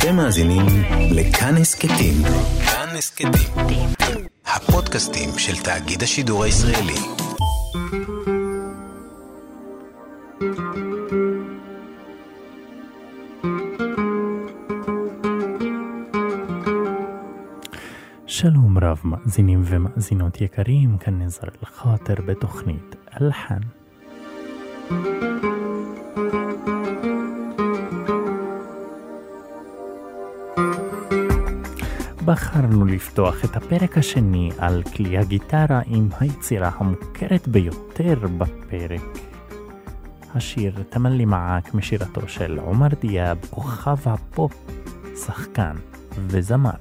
אתם מאזינים לכאן הסכתים. כאן הסכתים, הפודקאסטים של תאגיד השידור הישראלי. שלום רב מאזינים ומאזינות יקרים, כאן נזר אל-חאטר בתוכנית אלחן. בחרנו לפתוח את הפרק השני על כלי הגיטרה עם היצירה המוכרת ביותר בפרק, השיר תמלי מעק משירתו של עומר דיאב, כוכב הפופ, שחקן וזמר.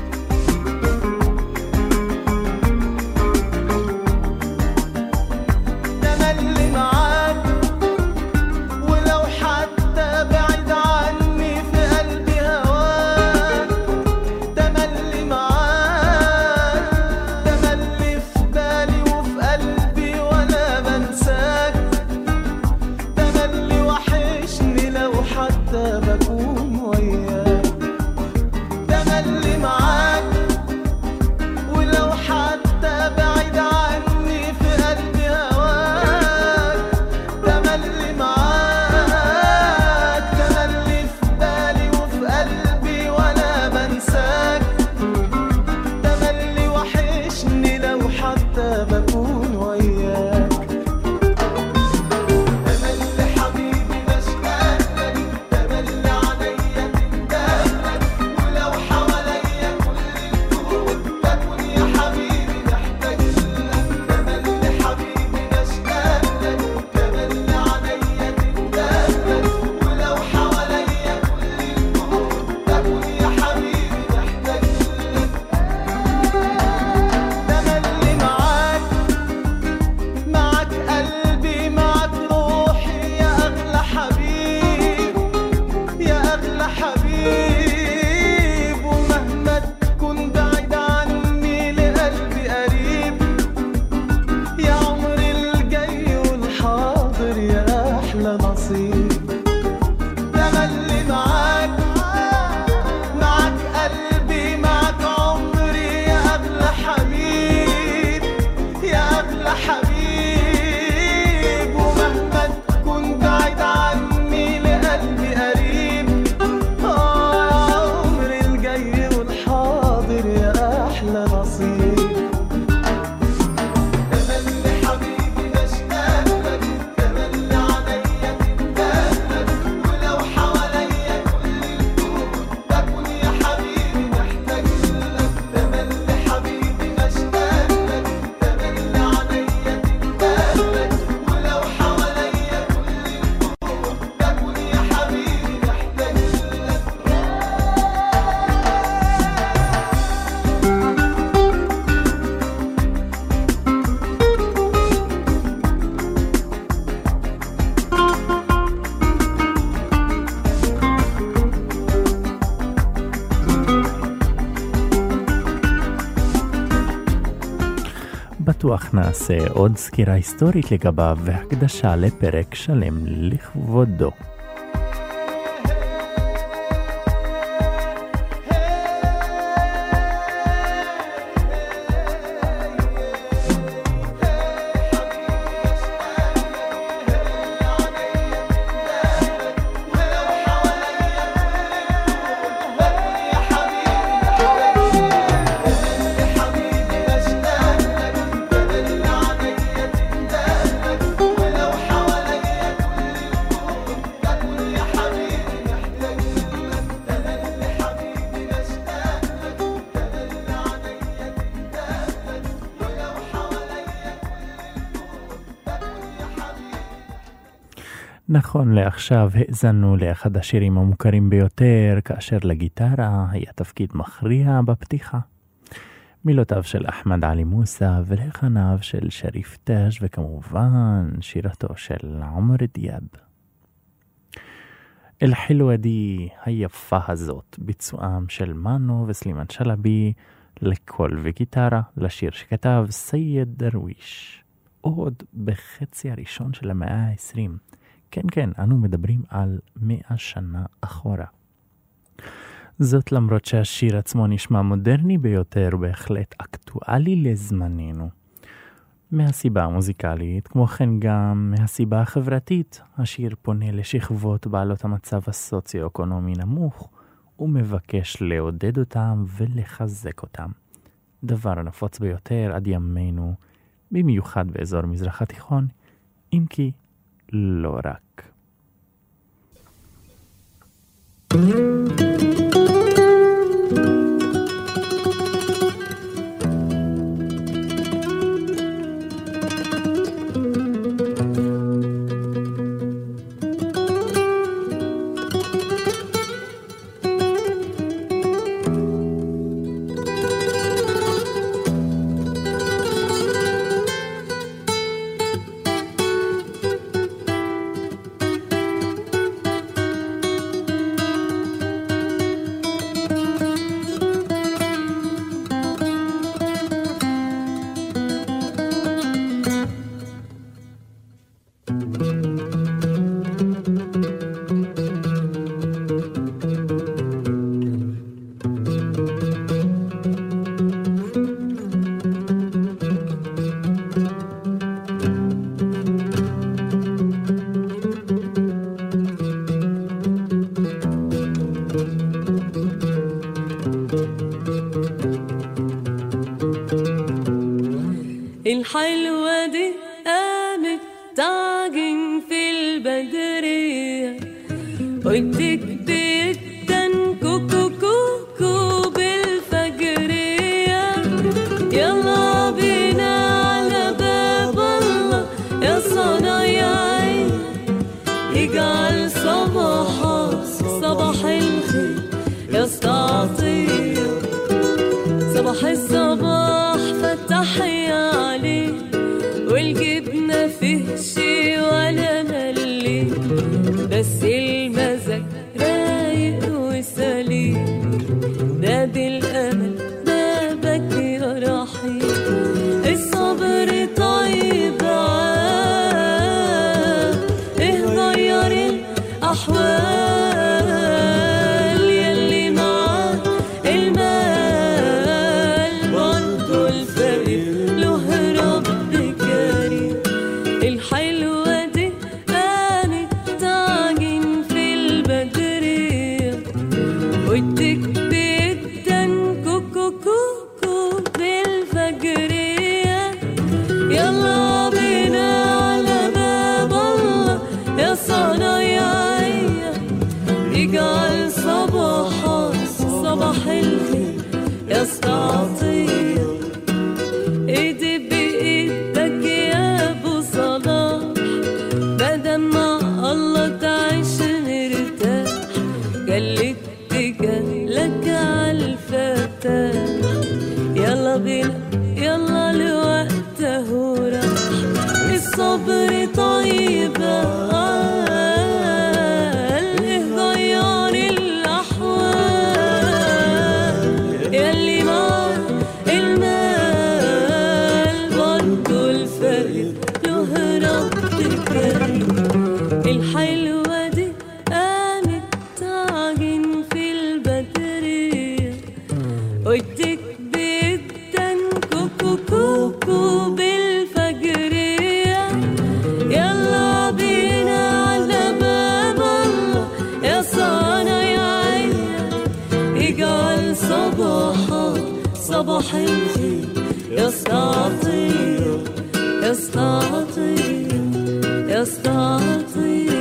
בטוח נעשה עוד סקירה היסטורית לגביו והקדשה לפרק שלם לכבודו. נכון לעכשיו האזנו לאחד השירים המוכרים ביותר, כאשר לגיטרה היה תפקיד מכריע בפתיחה. מילותיו של אחמד עלי מוסא ולחניו של שריף תאג' וכמובן שירתו של עומר דיאב. אל-חילווה די, היפה הזאת, ביצועם של מנו וסלימן שלבי לקול וגיטרה לשיר שכתב סייד דרוויש, עוד בחצי הראשון של המאה ה-20. כן, אנו מדברים על 100 שנה אחורה. זאת למרות שהשיר עצמו נשמע מודרני ביותר ובהחלט אקטואלי לזמננו. מהסיבה המוזיקלית, כמו כן גם מהסיבה החברתית, השיר פונה לשכבות בעלות המצב הסוציו-אקונומי נמוך, ומבקש לעודד אותם ולחזק אותם. דבר הנפוץ ביותר עד ימינו, במיוחד באזור מזרח התיכון, אם כי לא רק. الحلوة دي قامت تعجن في البدرية قلتك جدا كوكو كوكو بالفجرية يلا بينا على باب الله يا صنايعي اجعل صباحا صباح الخير يا استعطية صباح الصباح فتحي عليه والجبنة فيه شي ولا ملي بس المزاج رايق وسليم نادي الأمل بابك يا رحيم الصبر طيب ايه غير الأحوال يلي معاه المال برضو الفقير له رب كريم الحلوة دي قامت تعجن في البدرية ودك جدا كوكو كوكو بالفجرية يلا بينا على باب الله يا صنايعية اجعل صباحا صباح الخير يا استعطية ايدي بايدك يا ابو صلاح بدل ما الله تعيش مرتاح جلت جلك عالفتاح يلا بينا يلا لوقته راح الصبر طيب ايه غير الاحوال يلي معاه المال برضو الفقير له رب كريم الحلوة دي قامت تعجن في البدرية ودك جدا كوكو كوكو بالفجرية يلا بينا على باب الله يا صنايعية اجعل صباحا صباح الخير يا استعطية يا استعطية يا استعطية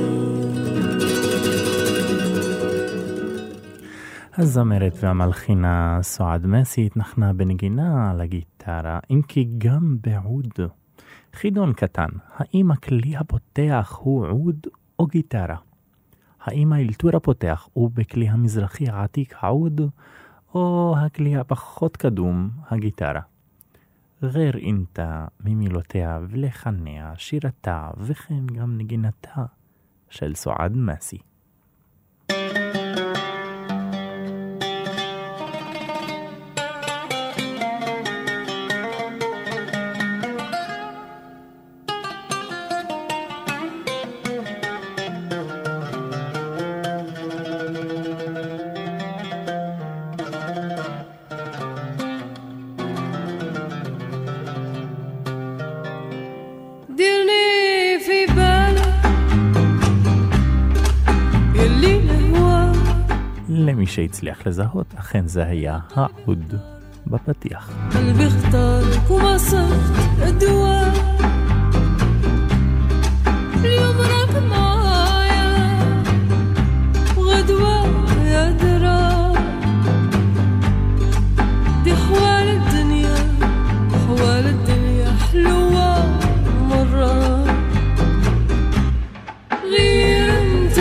הזמרת והמלחינה סועד מסי התנחנה בנגינה על הגיטרה, אם כי גם בעוד. חידון קטן, האם הכלי הפותח הוא עוד או גיטרה? האם האלתור הפותח הוא בכלי המזרחי העתיק העוד, או הכלי הפחות קדום, הגיטרה? גר אינתה ממילותיה ולחניה, שירתה וכן גם נגינתה של סועד מסי. למי שהצליח לזהות, אכן זה היה העוד בפתיח. قلبي اختارك وما صرت أدوى اليوم راك معايا وغدوة يا درا دي حوال الدنيا حلوة مرة غير انت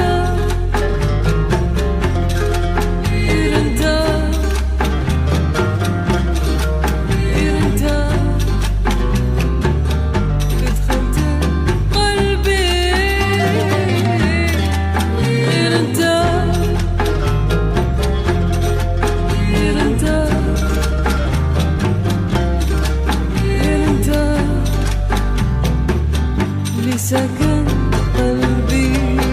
سكن قلبي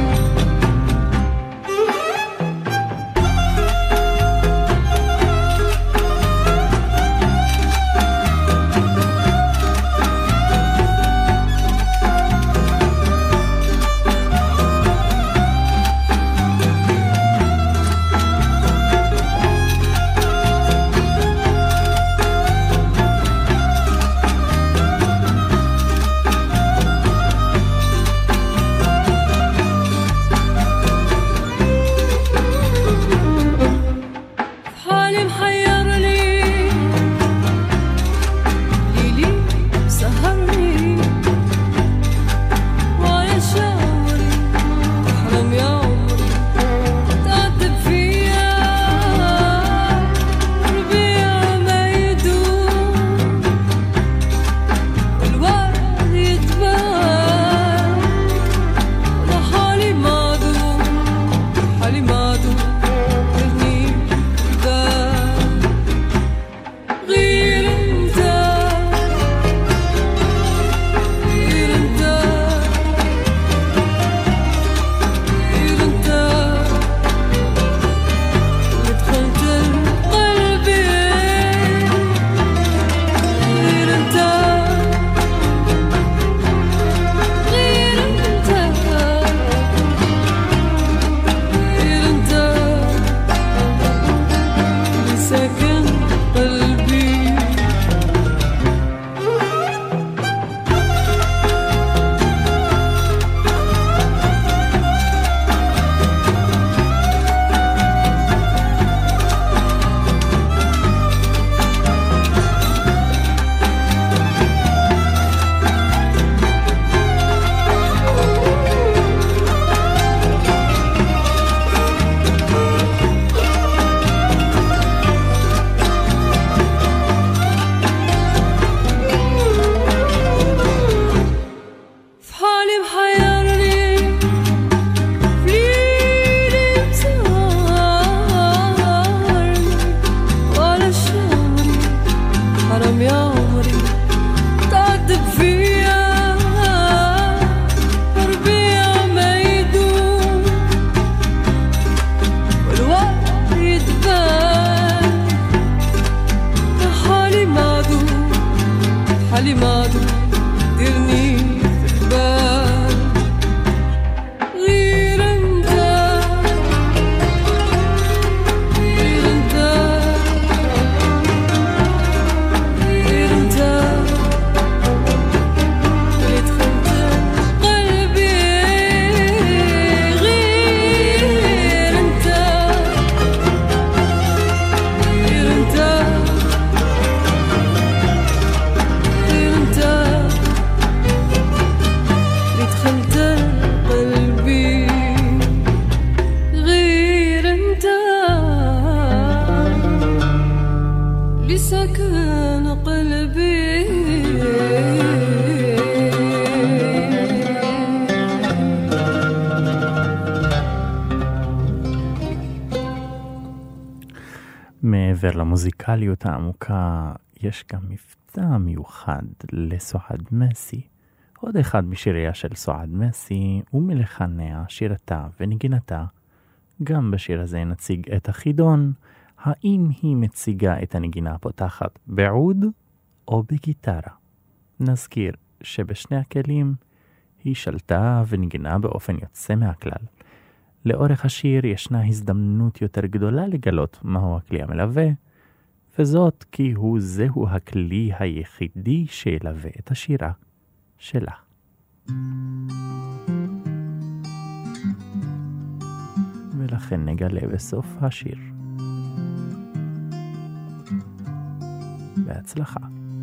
מעבר למוזיקליות העמוקה, יש גם מבטא מיוחד לסועד מסי. עוד אחד משיריה של סועד מסי, ומלחניה, שירתה ונגינתה. גם בשיר הזה נציג את החידון, האם היא מציגה את הנגינה הפותחת בעוד או בגיטרה. נזכיר שבשני הכלים היא שלטה ונגנה באופן יוצא מהכלל. לאורך השיר ישנה הזדמנות יותר גדולה לגלות מהו הכלי המלווה, וזאת כי זהו הכלי היחידי שילווה את השירה שלה. ולכן נגלה בסוף השיר. בהצלחה.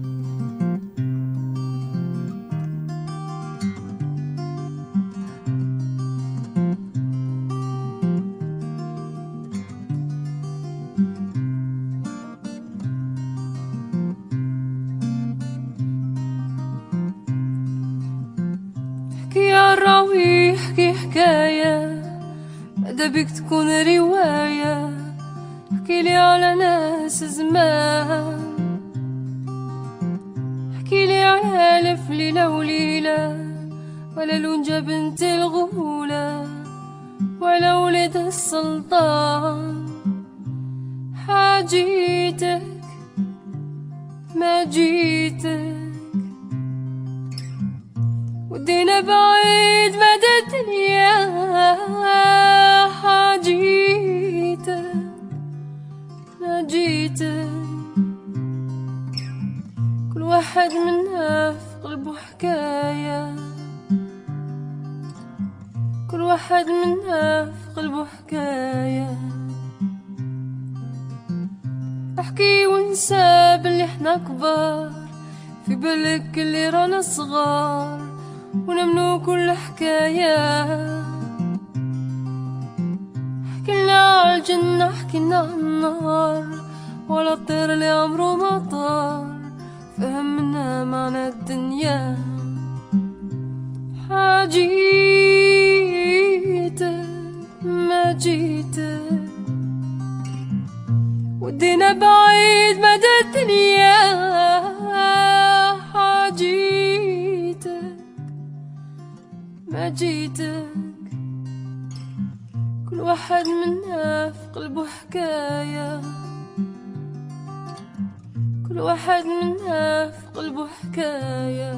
الراوي يحكي حكاية بعدا بيك تكون رواية. احكي لي على ناس زمان، احكي لي على ألف ليلة وليلة، ولا لونجا بنت الغولة، ولا ولد السلطان. حاجيتك ما جيتك، ودينا بعيد مدى الدنيا. حاجيتك ما جيتك، كل واحد منا في قلبه حكاية، كل واحد منا في قلبه حكاية. احكي وانسى باللي احنا كبار، في بالك اللي رانا صغار، ونمنو كل حكاية. حكينا عالجنة حكينا عالنار، ولا الطير اللي عمره ما طار، فهمنا معنى الدنيا. حاجيتك ما جيتك، ودينا بعيد مدى الدنيا. حاجيتك ما جيتك، كل واحد منا في قلبه حكاية، كل واحد منا في قلبه حكاية.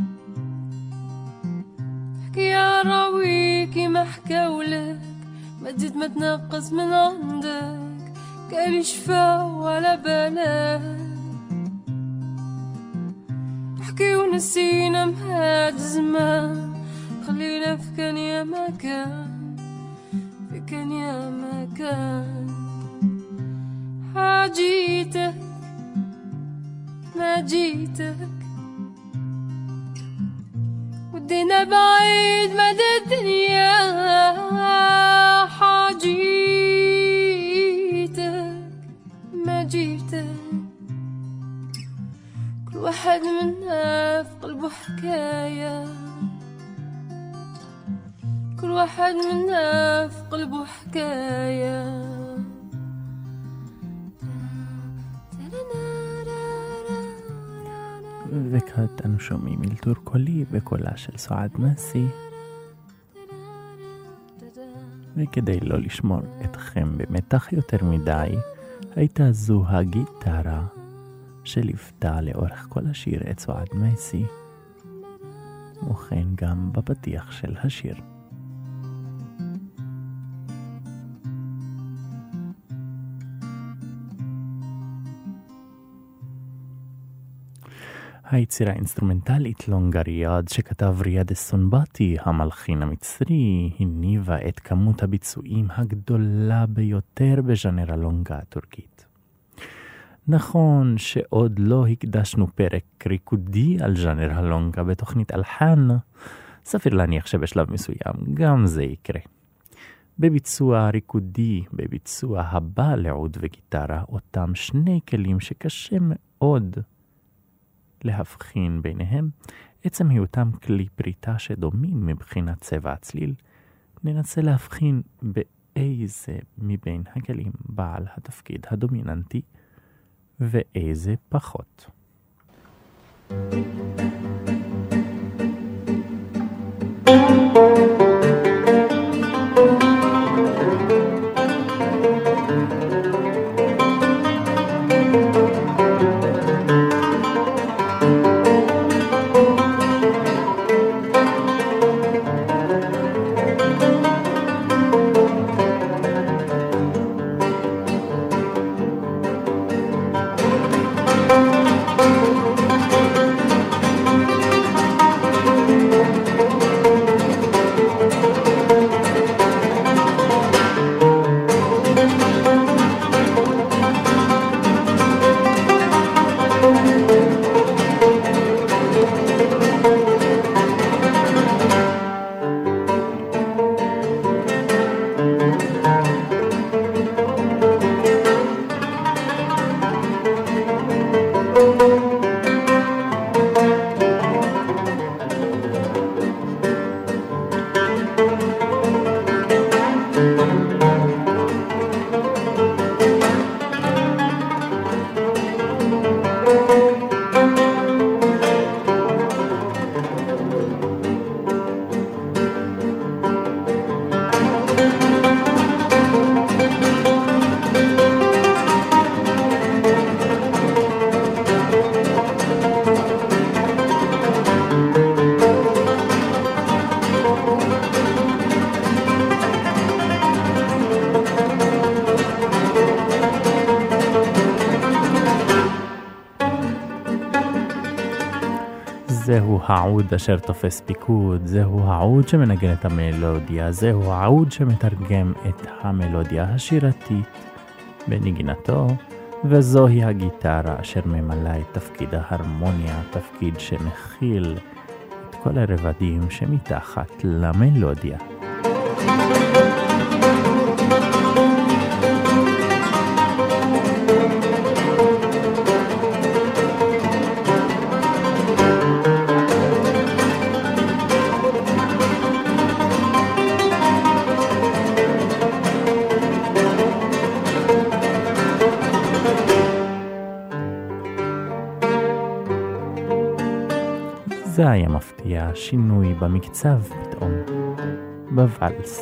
احكي يا راوي كيما حكاولك، ما تزيد ما تنقص من عندك، قالي شفا ولا بالك. احكي ونسينا مهاد زمان، خلينا في كان يا مكان، في كان يا مكان. حاجيتك ما جيتك، ودينا بعيد مدى الدنيا. حاجيتك ما جيتك، كل واحد منا في قلبه حكاية، كل واحد منا في قلبه حكاية. וכעת אנו שומעים אלתור קולי בקולה של סועד מסי, וכדי לא לשמור אתכם במתח יותר מדי, הייתה זו הגיטרה שליוותה לאורך כל השיר את סועד מסי, וכן גם בפתיח של השיר. היצירה האינסטרומנטלית לונגריאד שכתב ריאד אסונבטי, המלחין המצרי, הניבה את כמות הביצועים הגדולה ביותר בז'אנר הלונגה הטורקית. נכון שעוד לא הקדשנו פרק ריקודי על ז'אנר הלונגה בתוכנית אלחן, סביר להניח שבשלב מסוים גם זה יקרה. בביצוע ריקודי, בביצוע הבא לעוד וגיטרה, אותם שני כלים שקשה מאוד להבחין ביניהם, עצם היותם כלי פריטה שדומים מבחינת צבע הצליל, ננסה להבחין באיזה מבין הכלים בעל התפקיד הדומיננטי ואיזה פחות. זהו העוד אשר תופס פיקוד, זהו העוד שמנגן את המלודיה, זהו העוד שמתרגם את המלודיה השירתית בנגינתו, וזוהי הגיטרה אשר ממלאה את תפקיד ההרמוניה, תפקיד שמכיל את כל הרבדים שמתחת למלודיה. זה היה מפתיע, שינוי במקצב פתאום, בוואלס.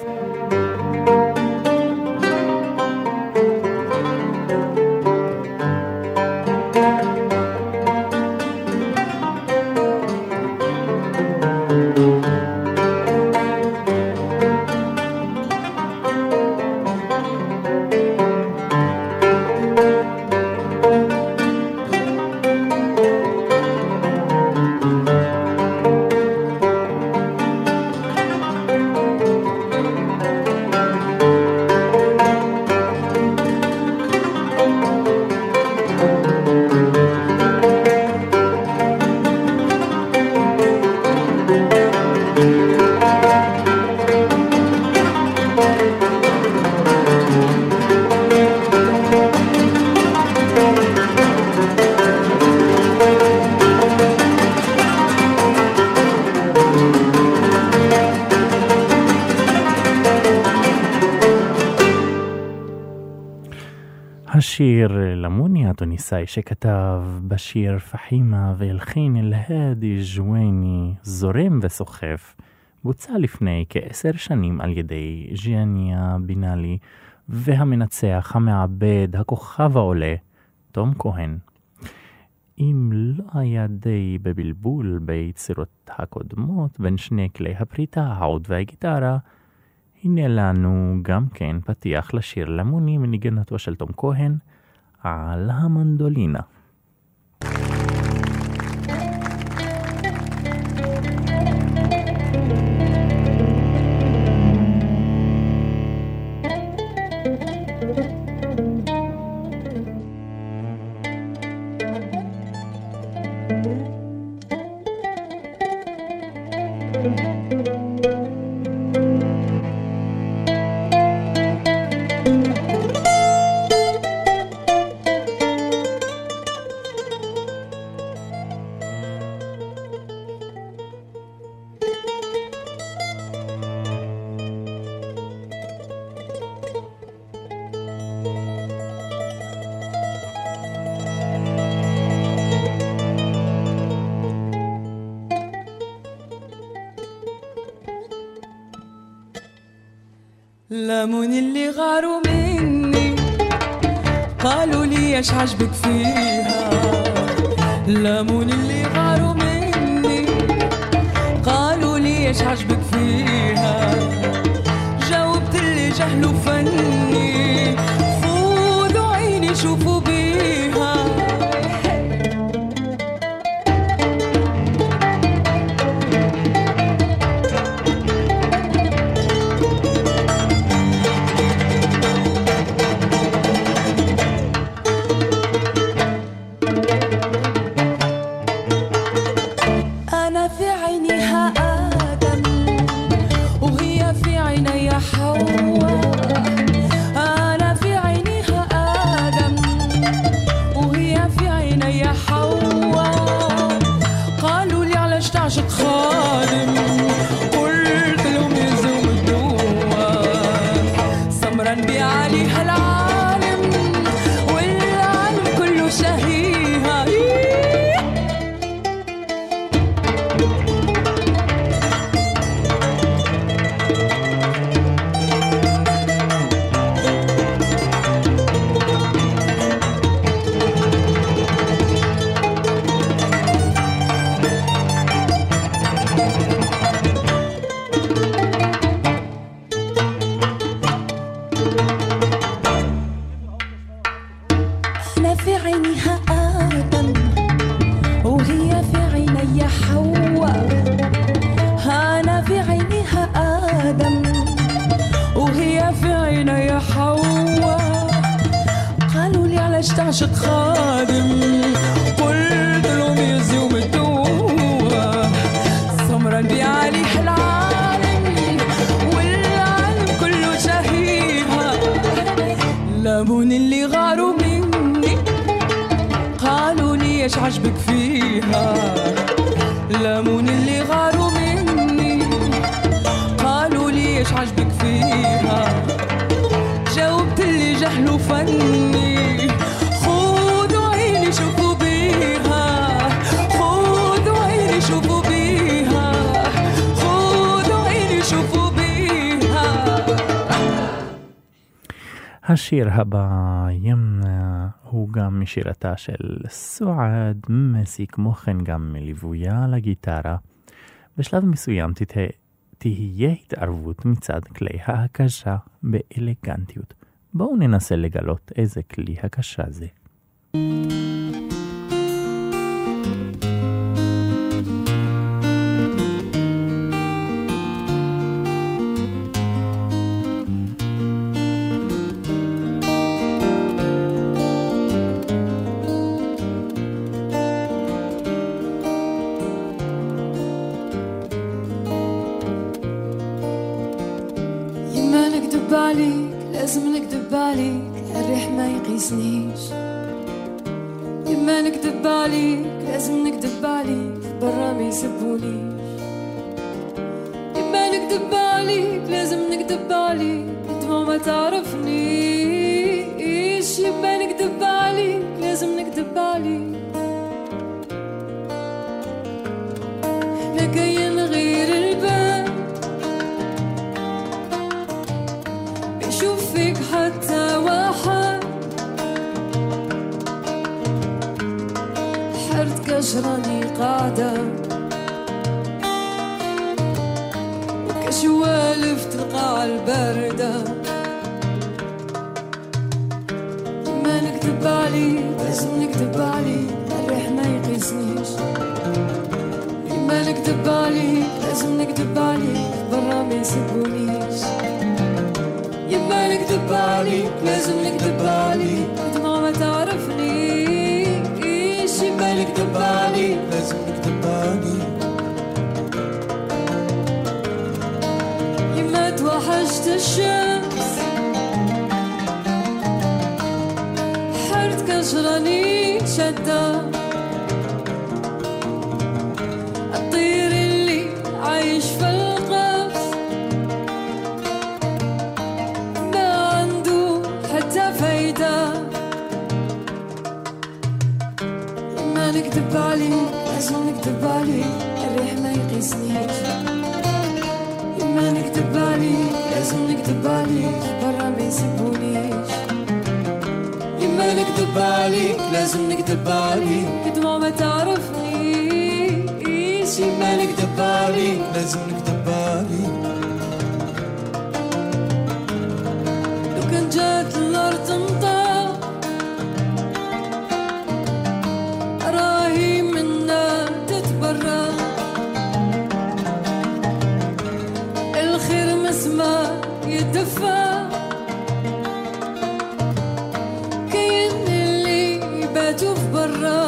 השיר למוני התוניסאי שכתב בשיר פחימה והלחין אל-האדי ג'וויני זורם וסוחף, בוצע לפני כ10 שנים על ידי ג'יאניה בינאלי והמנצח, המעבד, הכוכב העולה, תום כהן. אם לא היה די בבלבול ביצירות הקודמות בין שני כלי הפריטה, העוד והגיטרה, הנה לנו גם כן פתיח לשיר למוני מנגנתו של תום כהן על המנדולינה. لمون اللي غاروا مني قالوا لي ايش عجبك فيها لمون اللي غاروا مني قالوا لي ايش عجبك فيها جاوبت اللي جهلوا فني خذوا عيني شوفوا بيها تعشق خادم قلت لهم يزيوم الدوا سمرا بيعالي العالم والعالم كله شهيها لامون اللي غاروا مني قالوا لي ايش عجبك فيها لامون اللي غاروا مني قالوا لي ايش عجبك فيها جاوبت اللي جهل وفني خذوا عيني شوفوا بيها خذوا عيني شوفوا بيها خذوا عيني شوفوا بيها. השיר הבא הוא גם משירתה של סועד מסי, כמו כן גם מליוויה לגיטרה. בשלב מסוים תהיה התערבות מצד כלי ההקשה באלגנטיות. בואו ננסה לגלות איזה כלי הקשה זה. لازم نكدب عليك الريح ما يقيسنيش يما نكدب عليك لازم نكدب عليك برا ما يسبونيش يما نكدب عليك لازم نكدب عليك دموع ما تعرفنيش يما نكدب عليك لازم نكدب عليك احنا جايين نغير الباب فيك حتى واحد حرت كجراني قاعدة وكشوالف تلقى الباردة ما نكذب عليك لازم نكذب عليك الريح ما يقيسنيش ما نكذب عليك لازم نكذب عليك برا ما يسبونيش يما نكذب عليك لازم نكذب عليك دموع ما تعرفنيش يما نكذب عليك لازم نكذب عليك يما توحشت الشمس حرت كجراني شدة الطير اللي عايش في القفص فايدة يما نكذب عليك لازم نكذب عليك الريح ما يقيسنيش يما نكذب عليك لازم نكذب عليك برا ما يسبونيش يما نكذب عليك لازم نكذب عليك دموع ما تعرفنيش يما نكذب عليك لازم نكذب عليك لو كان جات الأرض تمطر راهي منا تتبرى الخير مسمى يدفى كاين اللي يباتوا في برا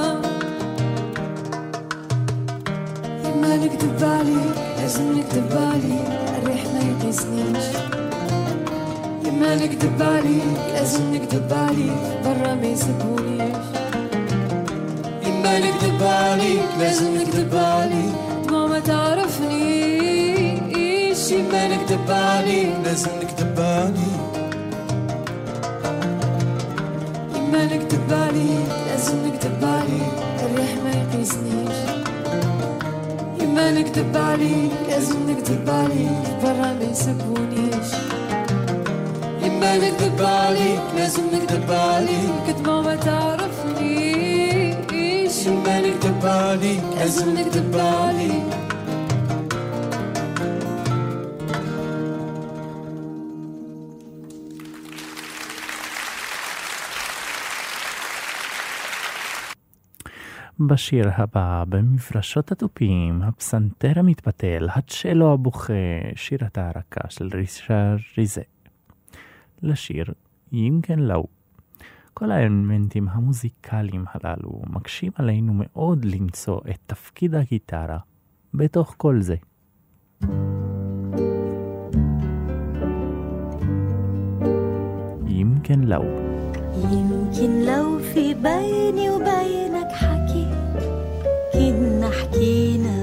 يما نكذب عليك لازم نكذب عليك الريح ما يقيسنيش يما نكذب عليك لازم نكذب عليك برا ما يسبونيش يما نكذب عليك لازم نكذب عليك دموع ما تعرفنيش يما نكذب عليك لازم نكذب عليك يما نكذب عليك لازم نكذب عليك الريح ما يقيسنيش يما نكذب عليك لازم نكذب عليك برا ما يسبونيش يما نكذب عليك لازم نكذب عليك دموع ما تعرفنيش يما نكذب عليك لازم نكذب عليك בשיר הבא, במפרשות התופים, הפסנתר המתפתל, הצ'לו הבוכה, שירת הערקה של ריצ'רד ריזה. לשיר ימקן לאו. כל האלמנטים המוזיקליים הללו מקשים עלינו מאוד למצוא את תפקיד הגיטרה בתוך כל זה. يمكن لو في بيني وبينك حكي كنا حكينا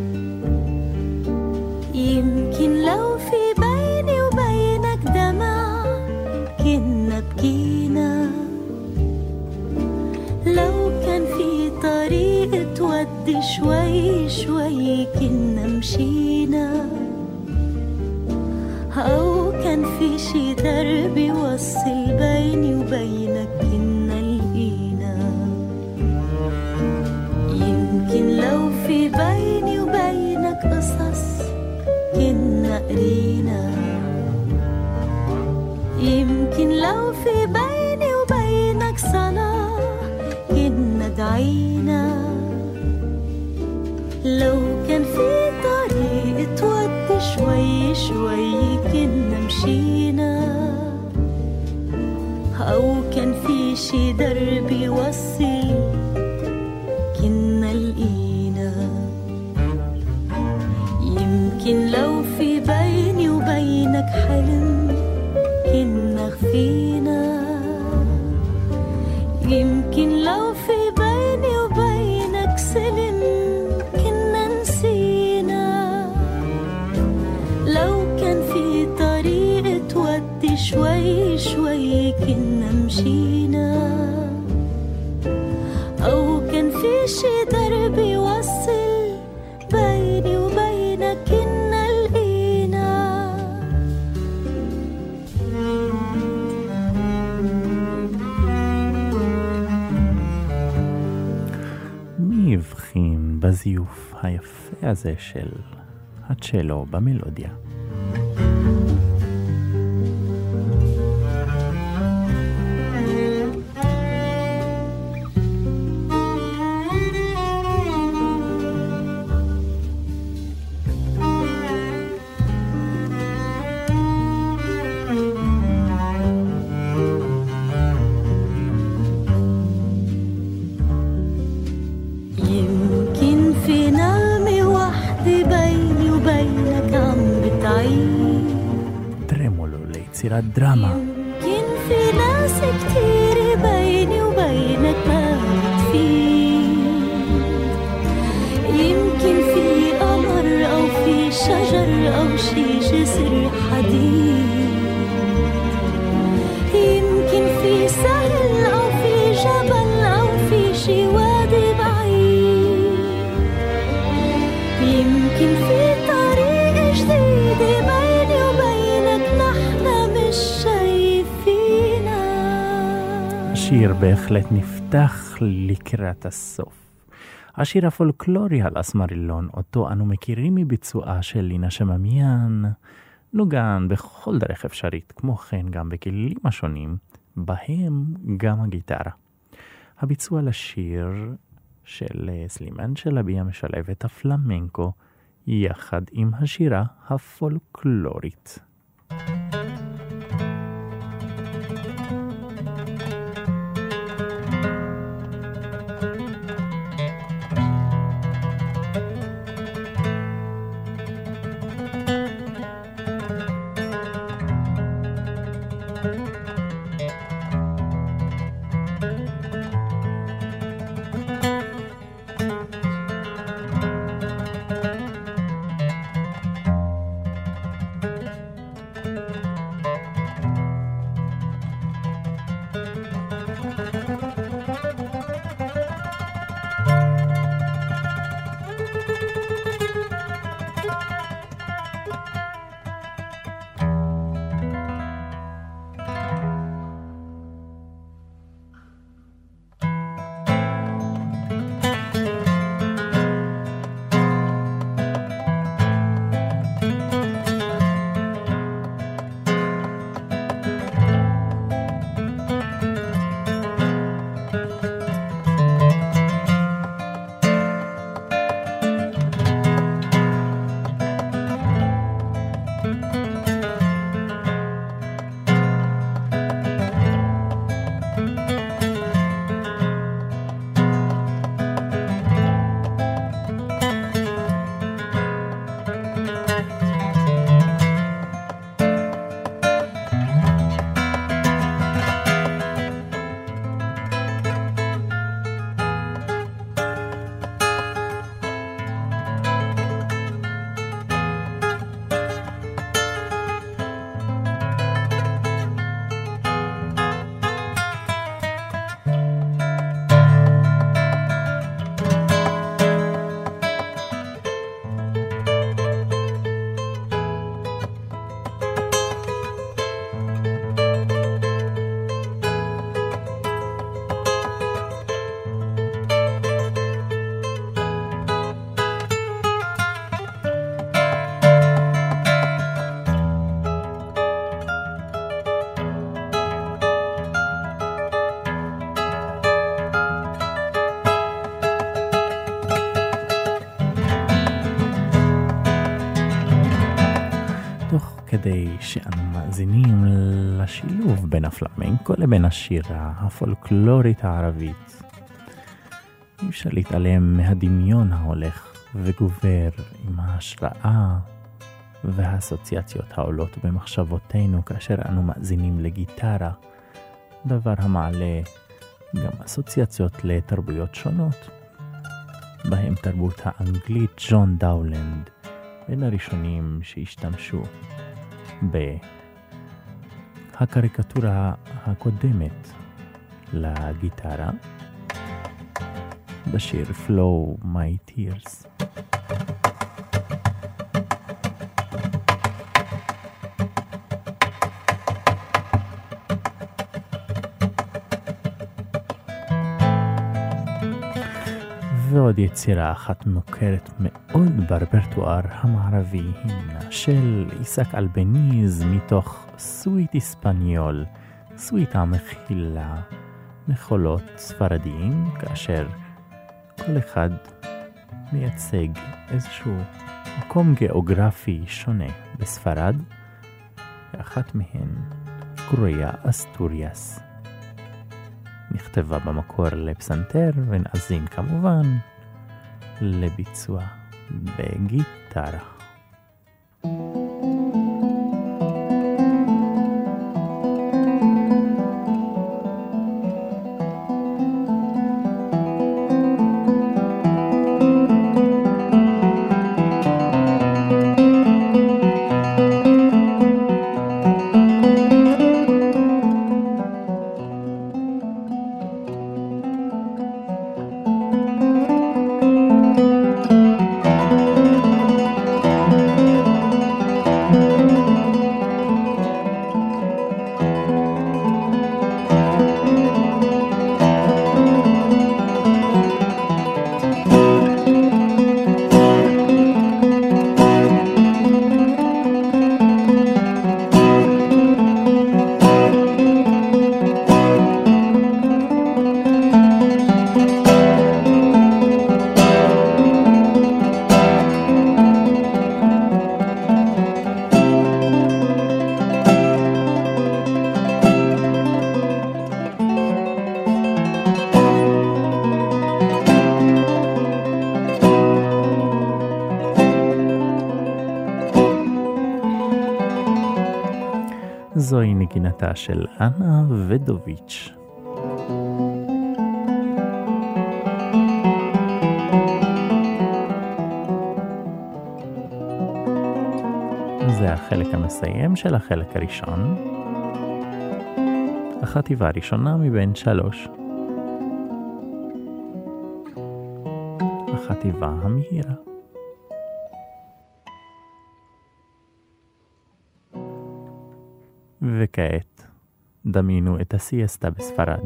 يمكن لو في بيني وبينك دمع كنا بكينا لو كان في طريق تودي شوي شوي كنا مشينا أو كان في شي درب يوصل بيني وبينك كنا لقينا يمكن لو في بيني وبينك قصص كنا قرينا يمكن لو في بيني وبينك صلاة كنا دعينا لو كان في طريق تودي شوي شوي كنا مشينا أو كان في شي درب يوصل كنا لقينا يمكن لو في بيني وبينك حلم كنا خفينا يمكن لو في بيني وبينك سلم كنا نسينا لو كان في طريق تودي شوي شوي كنا مشينا أو كان في شي درب يوصل بيني وبينك كنا لقينا מי הבחין בזיוף היפה הזה של הצ'לו במלודיה? يصير دراما يمكن في ناس كتير بيني وبينك ما بتفيد يمكن في قمر أو في شجر أو شي جسر حديد يمكن في سهل أو في جبل أو في شي وادي بعيد يمكن في طريق جديد بيني وبينك نحن مش شايفينا. השיר בהחלט נפתח לקראת הסוף. השיר הפולקלורי על אסמרילון, אותו אנו מכירים מביצועה של לינה שממיאן, נוגן בכל דרך אפשרית, כמו כן גם בכלים השונים, בהם גם הגיטרה. הביצוע לשיר של סלימן שלביה משלב את הפלמנקו יחד עם השירה הפולקלורית. כדי שאנו מאזינים לשילוב בין הפלמנקו לבין השירה הפולקלורית הערבית. אי אפשר להתעלם מהדמיון ההולך וגובר עם ההשראה והאסוציאציות העולות במחשבותינו כאשר אנו מאזינים לגיטרה, דבר המעלה גם אסוציאציות לתרבויות שונות, בהם תרבות האנגלית. ג'ון דאולנד בין הראשונים שהשתמשו בהקריקטורה הקודמת לגיטרה בשיר Flow My Tears. ועוד יצירה אחת מוכרת מאוד ברפרטואר המערבי הינה של איסק אלבניז מתוך סוויט אספניול, סוויטה מכילה מחולות ספרדיים, כאשר כל אחד מייצג איזשהו מקום גיאוגרפי שונה בספרד, ואחת מהן קרויה אסטוריאס. נכתבה במקור לפסנתר ונאזין כמובן לביצוע בגיטרה. זוהי נגינתה של אנה ודוביץ'. זה החלק המסיים של החלק הראשון, החטיבה הראשונה מבין 3, החטיבה המהירה. וכעת דמיינו את הסיאסטה בספרד.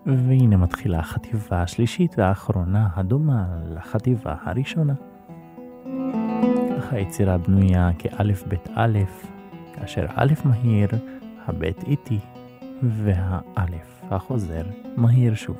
והנה מתחילה החטיבה השלישית והאחרונה הדומה לחטיבה הראשונה. אך היצירה בנויה כאלף בית אלף, כאשר אלף מהיר, הבית איטי, והאלף החוזר מהיר שוב.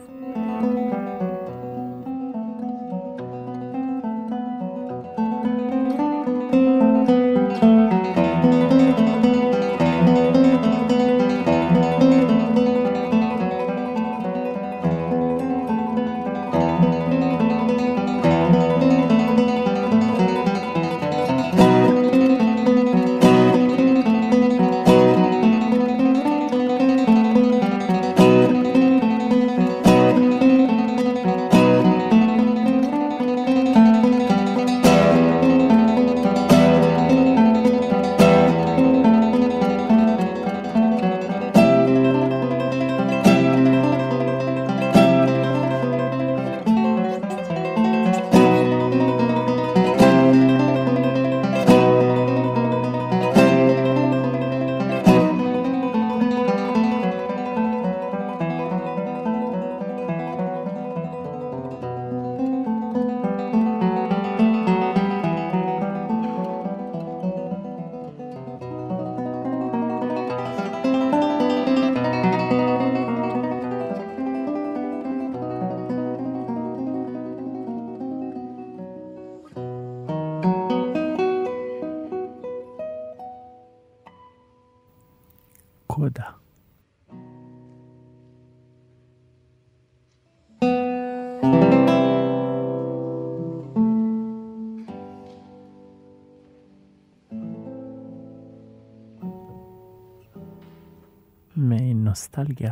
קודה. מעין נוסטלגיה.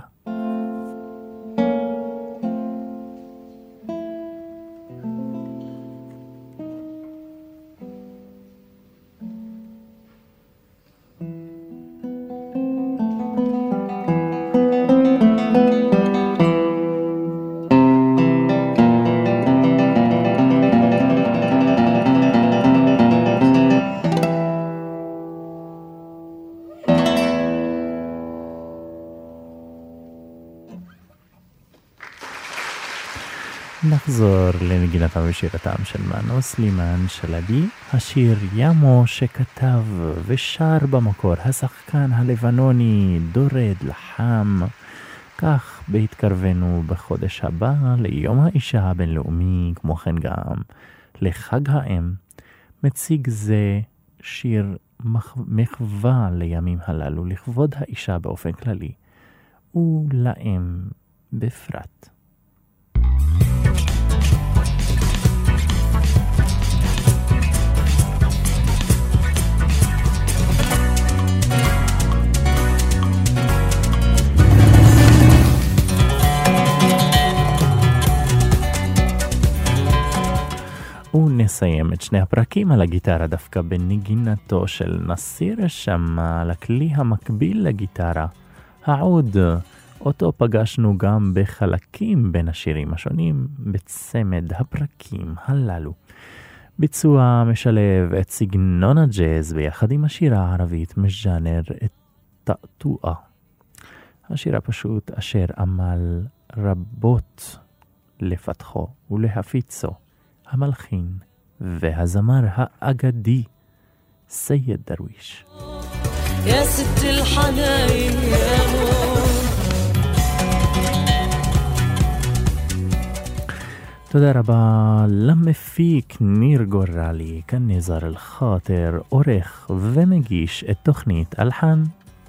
נחזור לנגינתם ושירתם של מנו סלימן שלבי, השיר ימו שכתב ושר במקור השחקן הלבנוני דורד לחם. כך בהתקרבנו בחודש הבא ליום האישה הבינלאומי, כמו כן גם לחג האם, מציג זה שיר מחווה לימים הללו לכבוד האישה באופן כללי ולאם בפרט. ונסיים את שני הפרקים על הגיטרה דווקא בנגינתו של נסיר שמע על הכלי המקביל לגיטרה, העוד, אותו פגשנו גם בחלקים בין השירים השונים בצמד הפרקים הללו. ביצוע משלב את סגנון הג'אז ביחד עם השירה הערבית מז'אנר את תעתועה. השירה פשוט אשר עמל רבות לפתחו ולהפיצו המלחין והזמר האגדי סייד דרוויש. يا ست الحناين يا مو. תודה רבה למפיק ניר גורלי, כאן נזר אל-חאטר, עורך ומגיש את תוכנית אלחן.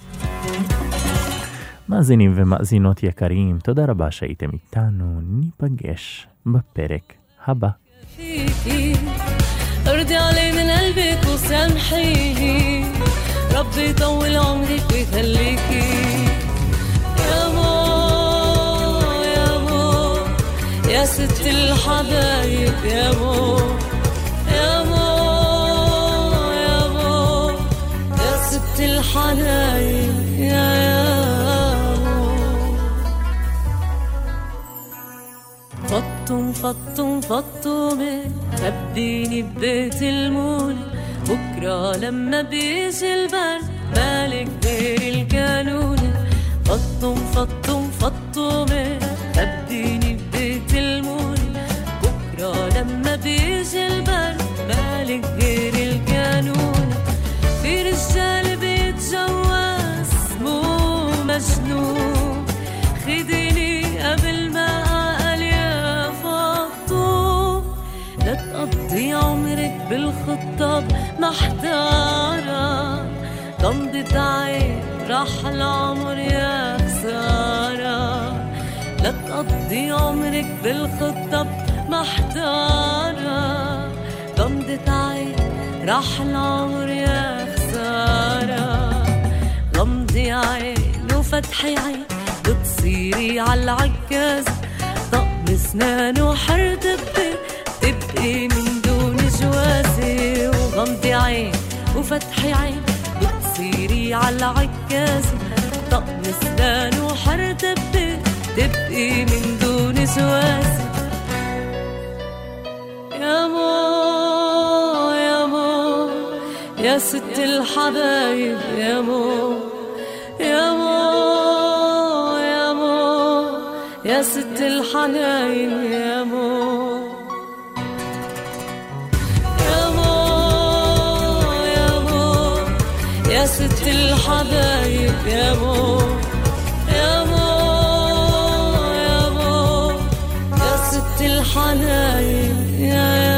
מאזינים ומאזינות יקרים, תודה רבה שהייתם איתנו, ניפגש בפרק הבא. ارضي علي من قلبك وسامحيني ربي يطول عمرك ويخليكي يا مو يا مو يا ست الحبايب يا مو يا مو يا مو يا ست الحنايب يا فطومي خبيني ببيت المول بكرة لما بيجي البرد بالك غير القانون فطومي غمضة عين راح العمر يا خسارة، لا تقضي عمرك بالخطة محتارة. غمضة عين راح العمر يا خسارة، غمضي عين وفتحي عين بتصيري عالعكاز، طقم اسنان وحر تبقي من دون جوازي. وغمضي عين وفتحي عين بتصيري عالعكاز، طقم اسنان وحر تبقي من دون جوازي. يا مو يا مو يا ست الحبايب، يا مو يا مو يا مو يا ست الحنايب، يا مو يا مو يا مو يا ست الحبايب، يا مو يا مو يا مو يا ست الحنايب، يا